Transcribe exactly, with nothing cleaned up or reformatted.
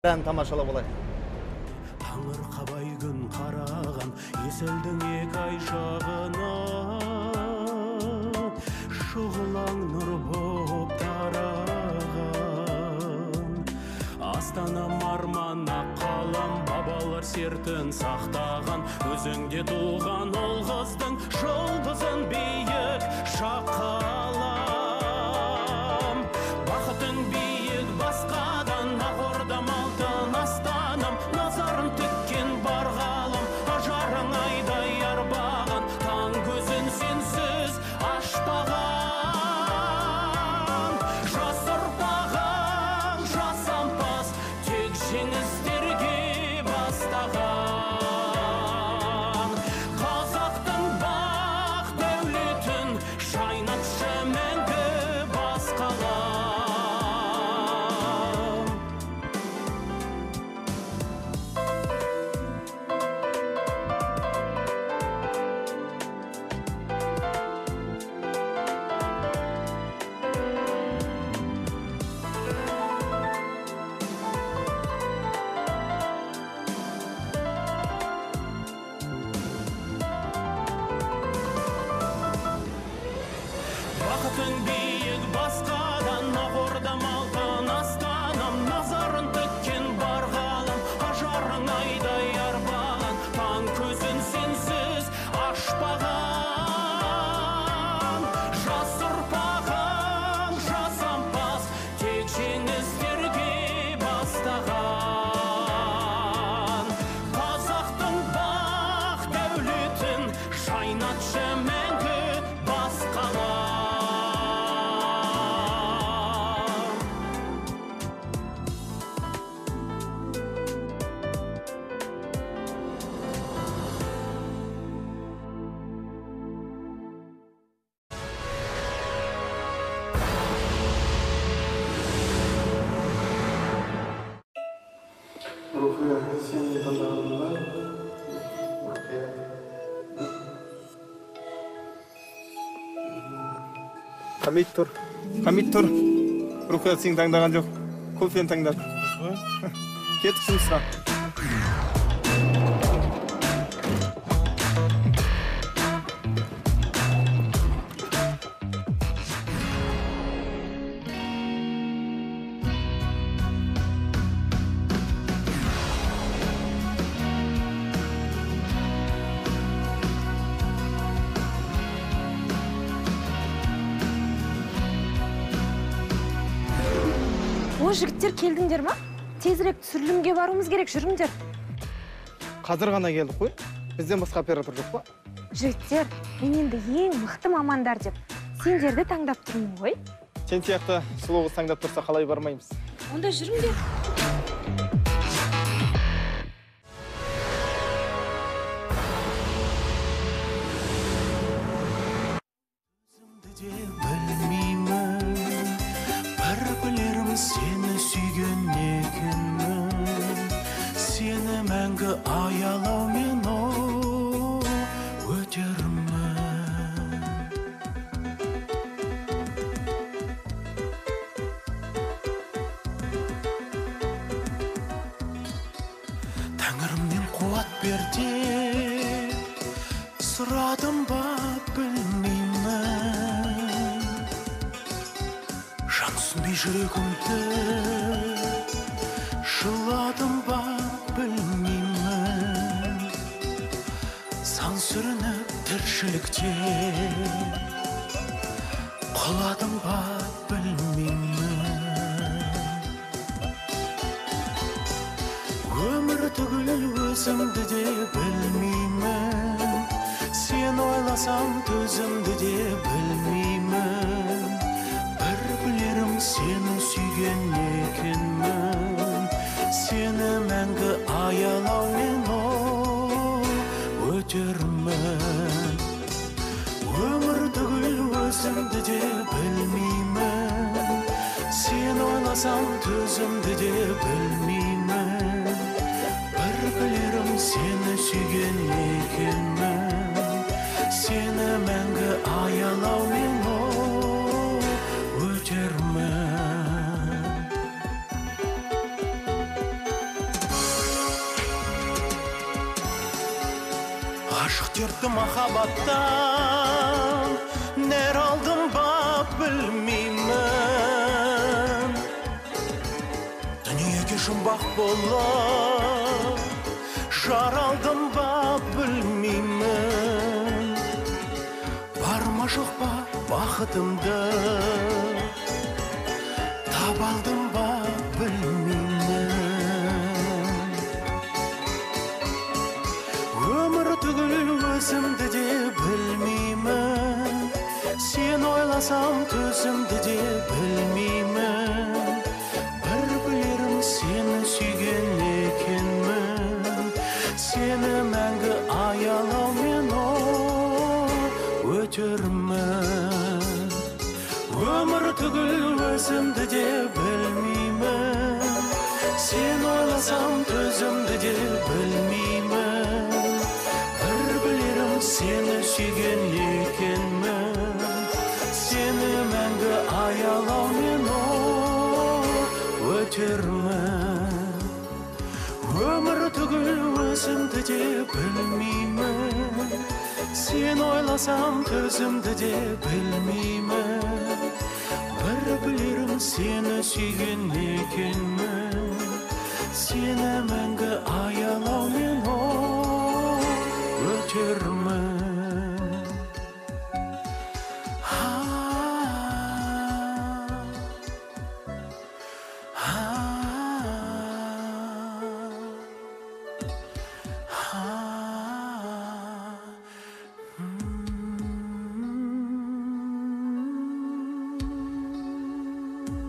Бәрін тамашалап алайық. Таңыр қабай күн қараған, еселдің екі ай шағына, шұғылаң нұр боп тараған. Астанам армана қалам, бабалар сертін сақтаған, өзіңде туған ол қыздың жұлдызын биік шақалам. Бақытың биік басқадан, ақ ортам алтын астанам, назарын тіккен бар ғалам, ажарың айдай арбаған, таң көзін сенсіз ашпаған. Жас ұрпағың жасампаз, тек жеңістерге бастаған. Қазақтың бақ дәулетін шайнатшы мәңгі бас қалам. Бақытың биік басқадан, ақ ордам алтын астанам, назарын тіккен бар ғалам, ажарың айдай арбаған, таң көзін сенсіз ашпаған. Жас ұрпағың жасампаз, тек жеңістерге бастаған. Қазақтың бақ дәулетін шайнатшы мәңгі бас қалам. Рухия, сені таңдағанымда, Хамид тұр. Хамид тұр. Рухия сен таңдаған жоқ. Кофені таңдады. Кеттік жұмысқа. О, жігіттер келдіңдер ма? Тезірек түсірілімге баруымыз керек, жүріңдер. Қазір ғана келдік қой. Бізден басқа оператор жоқ па? Жігіттер, мен енді ең мықты мамандар деп сендерді таңдап тұрмын ғой. Сен сияқты сұлу қыз таңдап тұрса қалай бармаймыз? Онда жүріңдер. Сені сүйген екенмін, сені мәңгі аялаумен өтермін. Тәңірімнен қуат бер деп сұрадым ба білмеймін. Жан түсінбей жүрегімді жыладым ба білмеймін. Сан сүрініп тіршілікте құладым ба білмеймін. Өмір түгіл өзімді де білмеймін. Сен ойласам төзімді де білмеймін. Бір білерім сені сүйген екенмін. Сені мәңгі аялаумен өтермін. Өмір түгіл өзімді де білмеймін. Сен ойласам төзімді де білмеймін. Бір білерім сені сүйген екенмін. Сені мәңгі аялаумен өтермін. Aşık dörtті махаббаттан нәр алдым ба білмеймін. Дүниеге жұмбақ болып жар алдым ба білмеймін. Бар ма жоқ па бақытымды таба алдым ба білмеймін. Өмір түгіл өзімді де білмеймін. Сен ойласам төзімді де білмеймін. Бір білерім сені сүйген екенмін. Сені мәңгі аялаумен өтермін. Өмір түгіл өзімді де білмеймін. Сен ойласам төзімді де білмеймін. Бір білерім сені сүйген екенмін. Сені мәңгі аялаумен өтермін. Өмір түгіл өзімді де білмеймін. Сен ойласам төзімді де білмеймін. Бір білерім сені сүйген екенмін. Сені мәңгі аялаумен